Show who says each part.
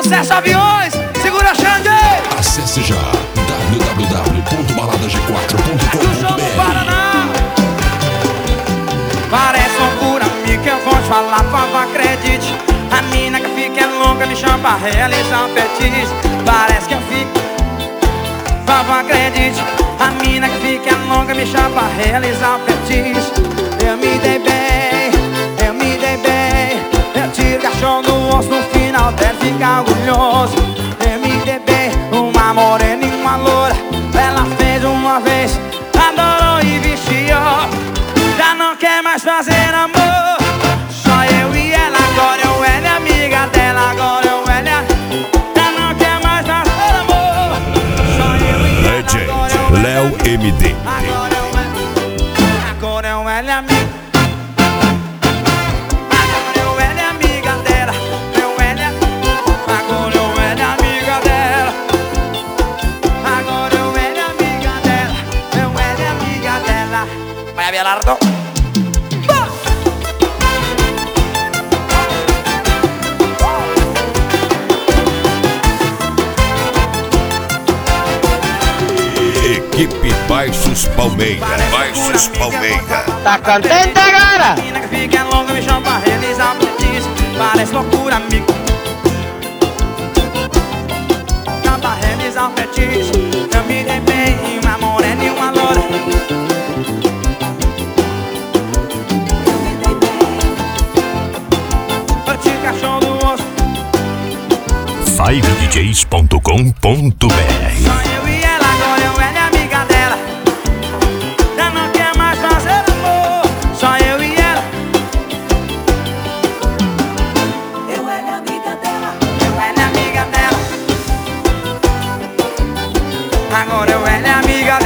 Speaker 1: sucesso aviões, segura Xande.
Speaker 2: Acesse já
Speaker 1: Do show do Paraná.
Speaker 2: www.baladag4.com.br.
Speaker 1: Parece loucura, amigo, que eu vou te falar, por favor, acredite. A mina que fica é louca, me chama pra realizar um fetiche. Parece que eu fico, por favor, acredite. A mina que fica é louca, me chama pra realizar um fetiche. Eu me dei bem, eu me dei bem. Eu tiro cachorro do osso, no final deve ficar orgulhoso. Eu me dei bem, uma morena e uma loura. Ela fez uma vez, adorou e viciou. Já não quer mais fazer amor, só eu e ela. Agora eu ela é amiga dela. Agora eu ela, já não quer mais fazer amor, só eu e ela.
Speaker 2: Legend Léo MD.
Speaker 1: Agora eu ela é amiga. Agora eu ela é amiga dela. Eu ela, agora eu ela é amiga dela. Agora eu ela é amiga dela. Eu ela é amiga dela. Vai, Abelardo.
Speaker 2: Equipe Baixos Palmeira. Baixos Palmeira.
Speaker 3: Tá contente agora?
Speaker 1: A mina que fica longa me chama pra realizar um fetiche. Parece loucura, amigo. Chama pra realizar um fetiche. Eu me dei bem, uma morena e uma loura. Eu tiro cachorro do osso.
Speaker 2: 5djs.com.br.
Speaker 1: Só eu e ela, agora eu ela é amiga dela. Já não quer mais fazer amor, só eu e ela. Eu ela é amiga dela. Eu ela é amiga dela. Agora eu ela é amiga